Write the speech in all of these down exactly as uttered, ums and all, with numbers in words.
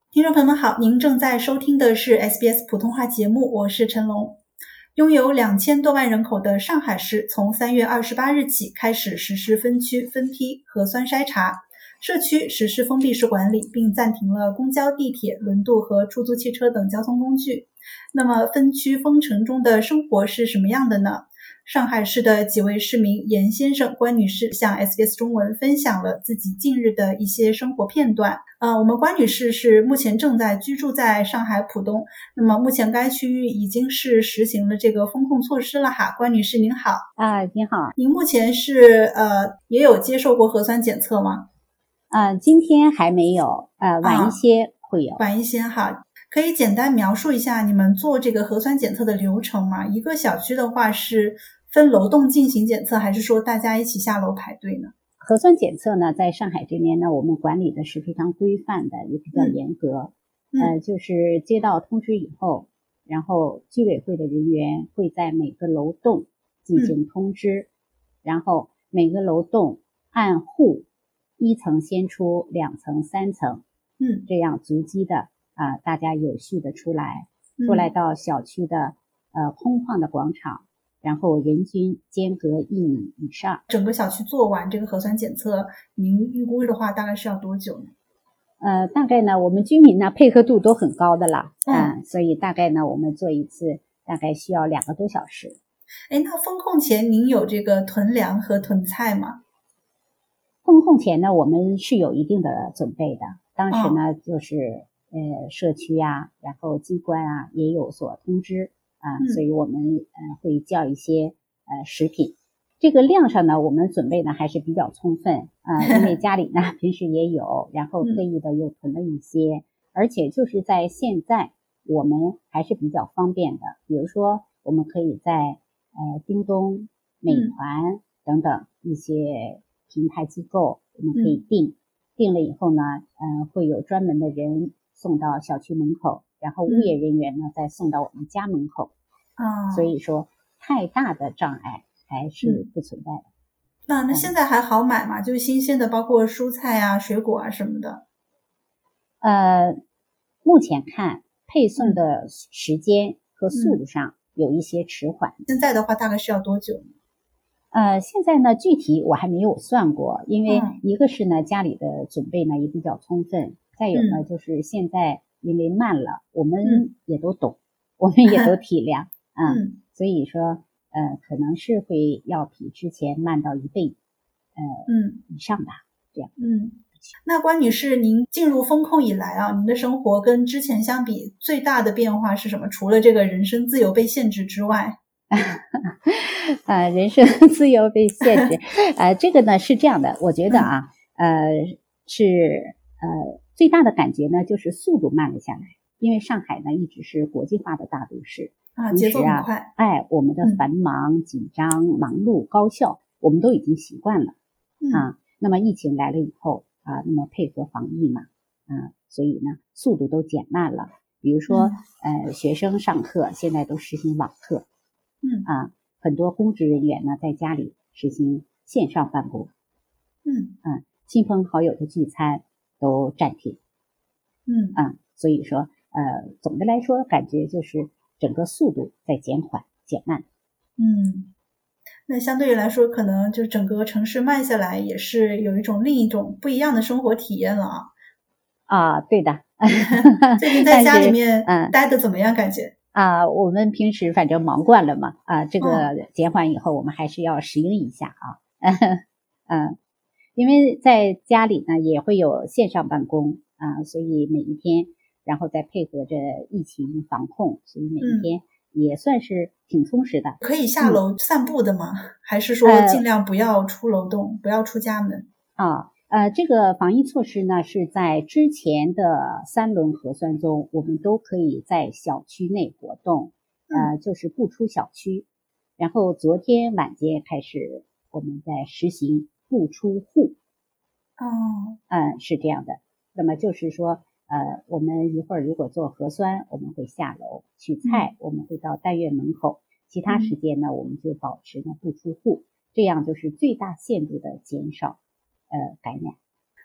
听众朋友们好，您正在收听的是 S B S 普通话节目，我是陈龙。拥有两千多万人口的上海市，从三月二十八日起开始实施分区分批核酸筛查，社区实施封闭式管理，并暂停了公交、地铁、轮渡和出租汽车等交通工具。那么分区封城中的生活是什么样的呢？上海市的几位市民严先生、关女士向 S B S 中文分享了自己近日的一些生活片段。呃，我们关女士是目前正在居住在上海浦东，那么目前该区域已经是实行了这个封控措施了哈。关女士您好。 啊，你好。 您目前是呃也有接受过核酸检测吗？ 呃，今天还没有，呃，晚一些会有。 啊、晚一些哈。可以简单描述一下你们做这个核酸检测的流程吗？一个小区的话是分楼栋进行检测，还是说大家一起下楼排队呢？ 核酸检测呢，在上海这边呢，我们管理的是非常规范的，也比较严格。嗯、呃，就是接到通知以后，然后居委会的人员会在每个楼栋进行通知，嗯、然后每个楼栋按户一层先出，两层、三层， 嗯， 这样逐级的啊、呃，大家有序的出来，出来到小区的呃空旷的广场。然后人均间隔一米以上。 整个小区做完这个核酸检测，您预估的话大概是要多久呢？ 呃，大概呢，我们居民呢配合度都很高的啦， 嗯、 呃，所以大概呢，我们做一次大概需要两个多小时。 哎，那封控前您有这个囤粮和囤菜吗？ 封控前呢，我们是有一定的准备的。当时呢， 哦、 就是呃社区啊，然后机关啊也有所通知。啊， 嗯、 所以我们呃会叫一些呃食品，这个量上呢，我们准备呢还是比较充分啊、呃，因为家里呢平时也有，然后特意的又囤了一些，嗯、而且就是在现在我们还是比较方便的，比如说我们可以在呃叮咚、美团等等一些平台机构，我们可以订，嗯、订了以后呢，嗯、呃，会有专门的人送到小区门口。然后物业人员呢、嗯、再送到我们家门口， 啊、哦， 所以说太大的障碍还是不存在的。嗯、 那那现在还好买吗？嗯、就是新鲜的，包括蔬菜啊、水果啊什么的。 呃，目前看配送的时间和速度上有一些迟缓。 嗯、现在的话大概是要多久呢？ 呃，现在呢具体我还没有算过，因为一个是呢家里的准备呢也比较充分，再有呢就是现在。因为慢了，我们也都懂，嗯、我们也都体谅啊、嗯，所以说呃可能是会要比之前慢到一倍呃嗯以上吧，这样。 嗯，那关女士，您进入封控以来啊，您的生活跟之前相比最大的变化是什么？除了这个人身自由被限制之外， 呃，人身自由被限制，呃，这个呢是这样的，我觉得啊，嗯、呃是呃。最大的感觉呢，就是速度慢了下来，因为上海呢一直是国际化的大都市啊，节奏很快。 哎，我们的繁忙、嗯、紧张、忙碌、高效，我们都已经习惯了、 嗯、 啊。那么疫情来了以后啊，那么配合防疫嘛，啊，所以呢速度都减慢了。比如说，嗯、呃，学生上课现在都实行网课， 嗯啊，很多公职人员呢在家里实行线上办公， 嗯啊，亲朋好友的聚餐都暂停， 嗯啊，所以说，呃，总的来说，感觉就是整个速度在减缓、减慢。 嗯，那相对于来说，可能就整个城市慢下来，也是有一种另一种不一样的生活体验了啊。 啊，对的。 最近在家里面待的怎么样？感觉？ 啊，我们平时反正忙惯了嘛，啊，这个减缓以后，我们还是要适应一下啊。嗯。因为在家里呢也会有线上办公啊，所以每一天，然后再配合着疫情防控，所以每一天也算是挺充实的。 可以下楼散步的吗？嗯、还是说尽量不要出楼栋，呃、不要出家门？ 啊，呃，这个防疫措施呢是在之前的三轮核酸中，我们都可以在小区内活动，呃， 嗯、 就是不出小区。然后昨天晚间开始，我们在实行不出户。 哦， 嗯，是这样的。那么就是说，呃，我们一会儿如果做核酸，我们会下楼取菜，嗯、我们会到单元门口。其他时间呢，嗯、我们就保持呢不出户，这样就是最大限度的减少呃感染。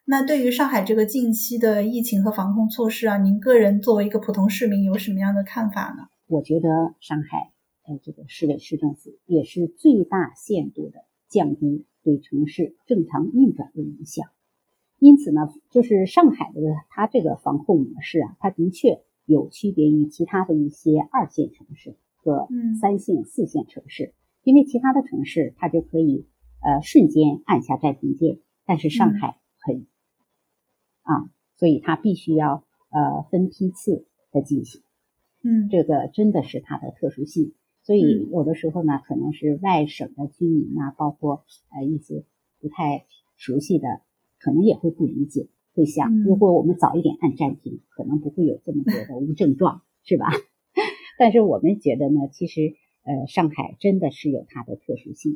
那对于上海这个近期的疫情和防控措施啊，您个人作为一个普通市民有什么样的看法呢？ 我觉得上海呃这个市委市政府也是最大限度的降低对城市正常运转的影响。因此呢，就是上海的它这个防控模式啊，它的确有区别于其他的一些二线城市和三线、四线城市。因为其他的城市它就可以呃瞬间按下暂停键，但是上海很、嗯、啊，所以它必须要呃分批次的进行。 嗯， 这个真的是它的特殊性。所以有的时候呢，可能是外省的居民啊，包括呃一些不太熟悉的，可能也会不理解，会想，如果我们早一点按暂停，可能不会有这么多的无症状，是吧？但是我们觉得呢，其实呃上海真的是有它的特殊性。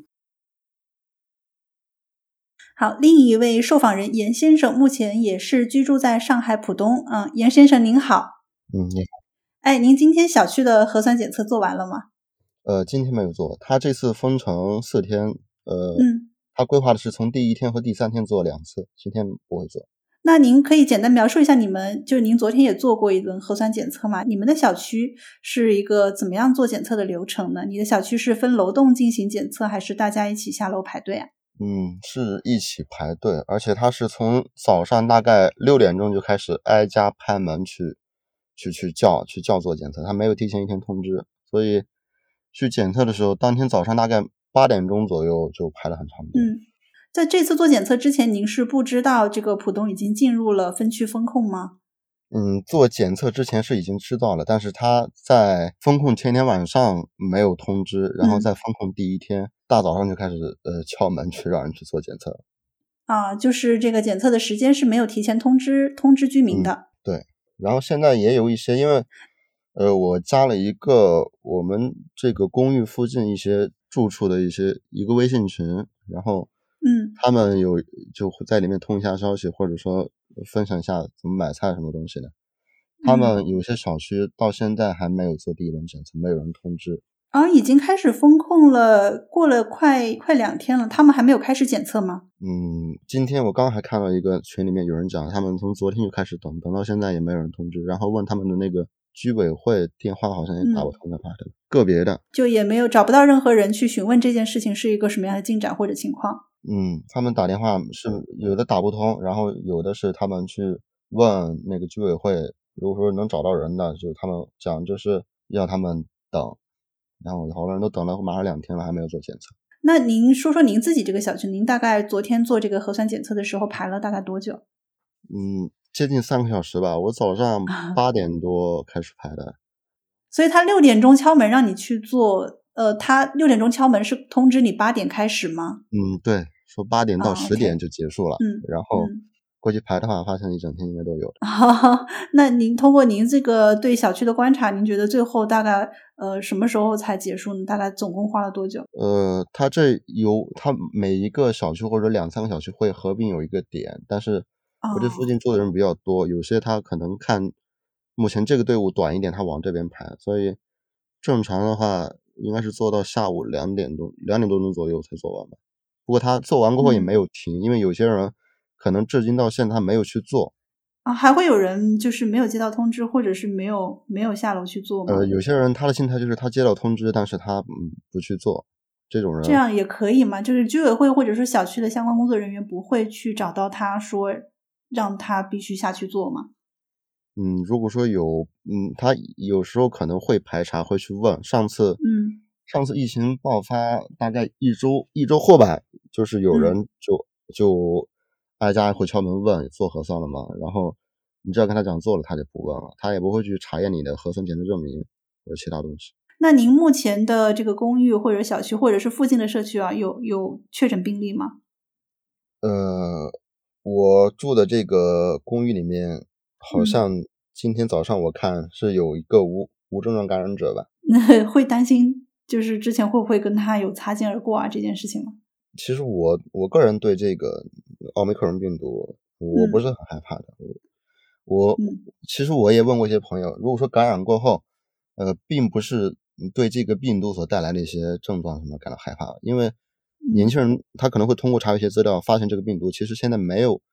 好，另一位受访人严先生目前也是居住在上海浦东。嗯，严先生您好。 嗯，你好。 哎，您今天小区的核酸检测做完了吗？ 呃，今天没有做，他这次封城四天，呃， 嗯， 他规划的是从第一天和第三天做两次，今天不会做。 那您可以简单描述一下你们，就是您昨天也做过一轮核酸检测吗？你们的小区是一个怎么样做检测的流程呢？你的小区是分楼栋进行检测，还是大家一起下楼排队啊？ 嗯，是一起排队，而且他是从早上大概六点钟就开始挨家拍门去去去叫去叫做检测，他没有提前一天通知，所以去检测的时候，当天早上大概八点钟左右就排了很长队。 嗯，在这次做检测之前，您是不知道这个浦东已经进入了分区封控吗？ 嗯，做检测之前是已经知道了，但是他在封控前天晚上没有通知，然后在封控第一天、嗯、大早上就开始呃敲门去让人去做检测。 啊，就是这个检测的时间是没有提前通知通知居民的。 嗯、对，然后现在也有一些，因为呃我加了一个我们这个公寓附近一些住处的一些一个微信群，然后嗯， 他们有就在里面通一下消息，或者说分享一下怎么买菜什么东西的。他们有些小区到现在还没有做第一轮检测，没有人通知。 啊，已经开始封控了，过了快快两天了，他们还没有开始检测吗？ 嗯，今天我刚还看到一个群里面有人讲，他们从昨天就开始等，等到现在也没有人通知，然后问他们的那个居委会电话好像也打不通的，嗯、个别的就也没有找不到任何人去询问这件事情是一个什么样的进展或者情况。 嗯，他们打电话是有的打不通，然后有的是他们去问那个居委会，如果说能找到人的，就他们讲就是要他们等，然后好多人都等了马上两天了，还没有做检测。 那您说说您自己这个小区，您大概昨天做这个核酸检测的时候排了大概多久？ 嗯，接近三个小时吧，我早上八点多开始排的。 所以他六点钟敲门让你去做，呃，他六点钟敲门是通知你八点开始吗？ 嗯，对，说八点到十点就结束了。 哦 okay、嗯， 然后过去排的话，发现一整天应该都有的。 哦、那您通过您这个对小区的观察，您觉得最后大概呃什么时候才结束呢？大概总共花了多久？ 呃，它这有它每一个小区或者两三个小区会合并有一个点，但是我这附近住的人比较多，哦、有些他可能看目前这个队伍短一点，他往这边排，所以正常的话应该是做到下午两点多两点多钟左右才做完吧。不过他做完过后也没有停，嗯、因为有些人可能至今到现在他没有去做啊，还会有人就是没有接到通知，或者是没有没有下楼去做吗？ 呃，有些人他的心态就是他接到通知，但是他嗯不去做，这种人这样也可以吗？就是居委会或者是小区的相关工作人员不会去找到他说让他必须下去做吗？ 嗯，如果说有，嗯，他有时候可能会排查，会去问。上次， 嗯， 上次疫情爆发大概一周一周后吧，就是有人就、嗯、就挨家会敲门问做核酸了吗？然后你只要跟他讲做了，他就不问了，他也不会去查验你的核酸检测证明或者其他东西。 那您目前的这个公寓或者小区或者是附近的社区啊，有有确诊病例吗？ 呃，我住的这个公寓里面，好像今天早上我看是有一个无无症状感染者吧。 那会担心就是之前会不会跟他有擦肩而过啊这件事情吗？ 其实我我个人对这个奥密克戎病毒我不是很害怕的。嗯、我、嗯、其实我也问过一些朋友，如果说感染过后，呃，并不是对这个病毒所带来的一些症状什么感到害怕，因为年轻人他可能会通过查一些资料发现这个病毒其实现在没有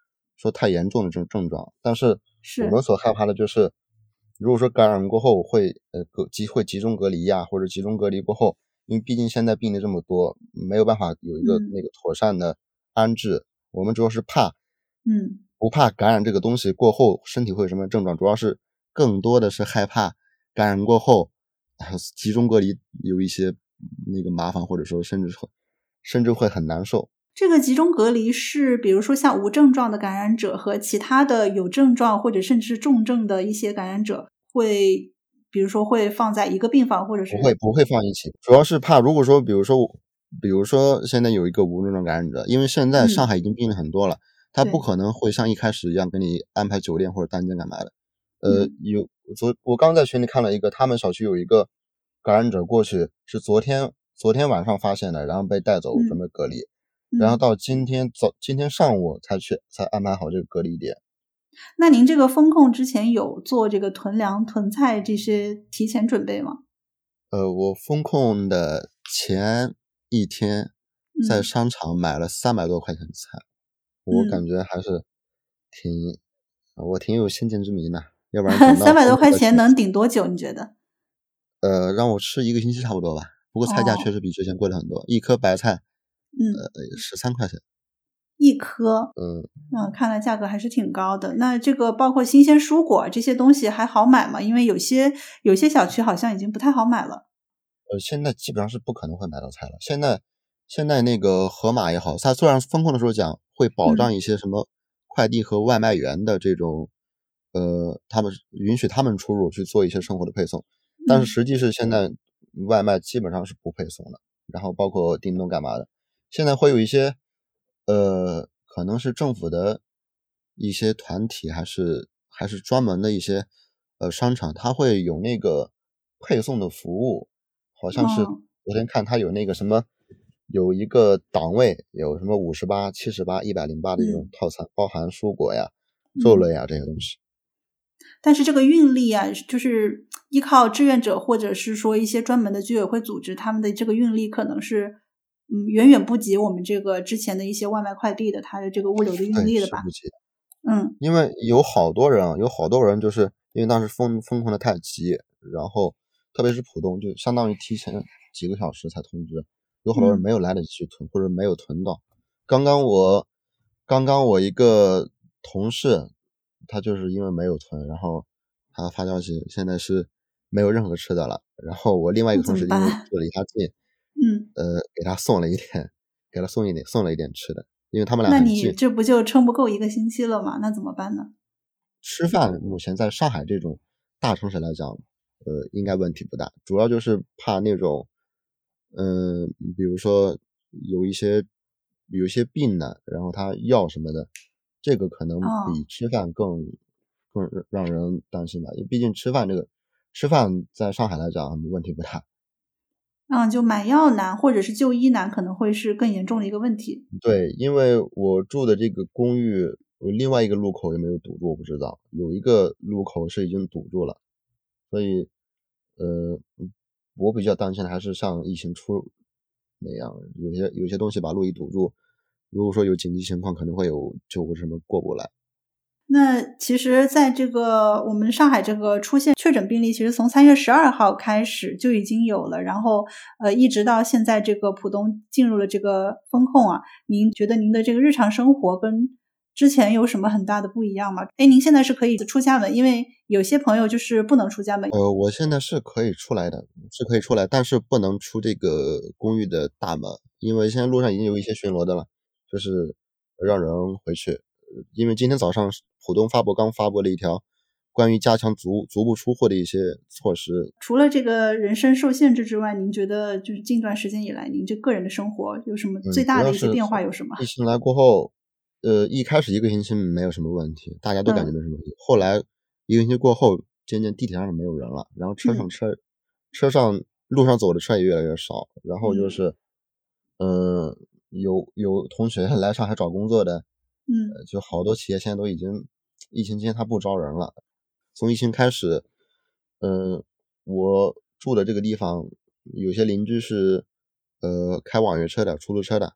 说太严重的这种症状，但是是我们所害怕的就是，如果说感染过后会呃隔集会集中隔离呀、或者集中隔离过后，因为毕竟现在病例这么多，没有办法有一个嗯那个妥善的安置。我们主要是怕， 嗯不怕感染这个东西过后身体会有什么症状，主要是更多的是害怕感染过后，呃集中隔离有一些那个麻烦，或者说甚至会甚至会很难受。 这个集中隔离是比如说像无症状的感染者和其他的有症状或者甚至是重症的一些感染者会比如说会放在一个病房，或者是不会不会放一起，主要是怕如果说比如说比如说现在有一个无症状感染者，因为现在上嗯海已经病例很多了，他不对可能会像一开始一样给你安排酒店或者单间干嘛的。呃， 嗯有昨我刚在群里看了一个，他们小区有一个感染者过去是昨天昨天晚上发现的，然后被带走准嗯备隔离，然后嗯。 到今天早今天上午才去才安排好这个隔离点。 那您这个风控之前有做这个囤粮囤菜这些提前准备吗？ 呃，我封控的前一天在嗯商场买了三百多块钱的菜，我感嗯觉还是挺我挺有先见之明的，要不然等到三百多块封控的前钱能顶多久？你觉得？ 呃，让我吃一个星期差不多吧。不过菜价确哦， 实比之前贵了很多，一颗白菜， 嗯， 呃十三块钱。 一颗， 嗯， 嗯，看来价格还是挺高的。那这个包括新鲜蔬果这些东西还好买吗？因为有些有些小区好像已经不太好买了。 呃，现在基本上是不可能会买到菜了。现在现在那个盒马也好，它虽然风控的时候讲会保障嗯一些什么快递和外卖员的这种，呃，他们允许他们出入去做一些生活的配送，但是嗯实际是现在外卖基本上是不配送的，然后包括叮咚干嘛的，现在会有一些，呃，可能是政府的一些团体，还是还是专门的一些呃商场，它会有那个配送的服务，好像是哦昨天看它有那个什么，有一个档位，有什么五十八、七十八、一百零八的这种嗯套餐，包含蔬果呀、肉类嗯。 呀这些东西。 但是这个运力啊，就是依靠志愿者或者是说一些专门的居委会组织，他们的这个运力可能是，嗯，远远不及我们这个之前的一些外卖快递的它的这个物流的运对， 力的吧？ 是不急的。 嗯因为有好多人啊，有好多人就是因为当时封封控的太急，然后特别是浦东，就相当于提前几个小时才通知，有好多人嗯没有来得及去囤，或者没有囤到。刚刚我刚刚我一个同事，他就是因为没有囤，然后他发消息，现在是没有任何吃的了。然后我另外一那怎么个同事因为办？ 住的离他近， 嗯， 呃，给他送了一点，给他送一点，送了一点吃的，因为他们俩那很近。 你这不就撑不够一个星期了吗？那怎么办呢？ 吃饭目前在上海这种大城市来讲，呃，应该问题不大，主要就是怕那种，嗯、比如说有一些有一些病的，然后他药什么的，这个可能比哦， 吃饭更更让人担心吧，因为毕竟吃饭这个吃饭在上海来讲问题不大。 嗯，就买药难或者是就医难，可能会是更严重的一个问题。 对，因为我住的这个公寓，呃另外一个路口有没有堵住我不知道，有一个路口是已经堵住了，所以，呃，嗯我比较担心的还是像疫情初那样，有些有些东西把路一堵住，如果说有紧急情况，可能会有救护车什么过不来。 那其实在这个我们上海这个出现确诊病例，其实从三月十二号开始就已经有了，然后，呃，一直到现在这个浦东进入了这个风控啊，您觉得您的这个日常生活跟之前有什么很大的不一样吗？哎，您现在是可以出家门，因为有些朋友就是不能出家门。 呃，我现在是可以出来的，是可以出来，但是不能出这个公寓的大门，因为现在路上已经有一些巡逻的了，就是让人回去。呃因为今天早上浦东发布刚发布了一条关于加强足足不出户的一些措施。 除了这个人身受限制之外，您觉得就是近段时间以来，您这个人的生活有什么最嗯，主大的一些变要是从化有什么？ 疫情来过后，呃，一开始一个星期没有什么问题，大家都感觉嗯没什么问题。后来一个星期过后，渐渐地铁上也没有人了，然后车上嗯车车上路上走的车也越来越少，然后就嗯是，呃，有有同学来上海找工作的， 嗯呃，就好多企业现在都已经疫情期间他不招人了。从疫情开始，呃，我住的这个地方有些邻居是，呃，开网约车的、出租车的，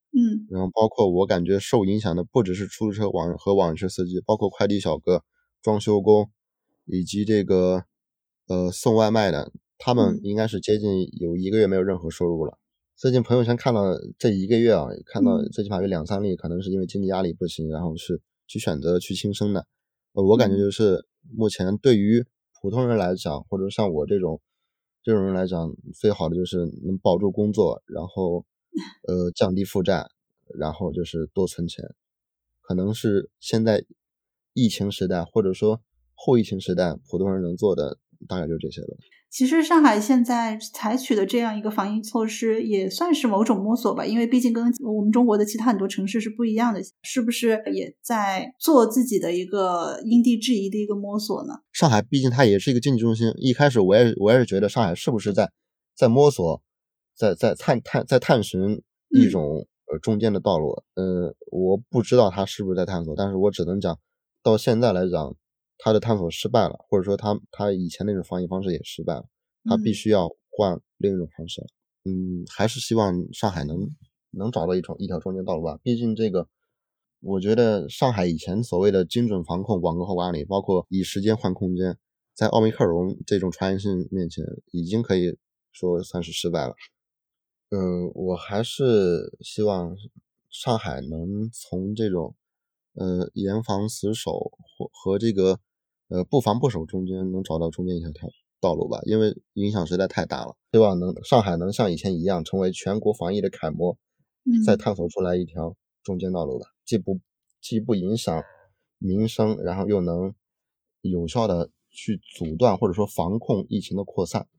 嗯， 然后包括我感觉受影响的不只是出租车网和网约车司机，包括快递小哥、装修工以及这个呃送外卖的，他们应该是接近有一个月没有任何收入了。最近朋友圈看到这一个月啊，看到最起码有两三例可能是因为经济压力不行，然后是去选择去轻生的。呃，我感觉就是目前对于普通人来讲，或者像我这种这种人来讲，最好的就是能保住工作，然后呃降低负债，然后就是多存钱。可能是现在疫情时代或者说后疫情时代，普通人能做的大概就这些了。 其实上海现在采取的这样一个防疫措施也算是某种摸索吧，因为毕竟跟我们中国的其他很多城市是不一样的，是不是也在做自己的一个因地制宜的一个摸索呢？ 上海毕竟它也是一个经济中心，一开始我也我也是觉得上海是不是在在摸索，在在探探在探寻一种、嗯、呃中间的道路，呃，我不知道他是不是在探索，但是我只能讲到现在来讲，他的探索失败了，或者说他他以前那种防疫方式也失败了，他必须要换另一种方式了。嗯，还是希望上海能能找到一种一条中间道路吧。毕竟这个，我觉得上海以前所谓的精准防控、网格化管理，包括以时间换空间，在奥密克戎这种传染性面前，已经可以说算是失败了。嗯，我还是希望上海能从这种呃严防死守和和这个呃不防不守中间能找到中间一条条道路吧，因为影响实在太大了。希望能上海能像以前一样成为全国防疫的楷模，再探索出来一条中间道路吧，既不既不影响民生，然后又能有效的去阻断或者说防控疫情的扩散。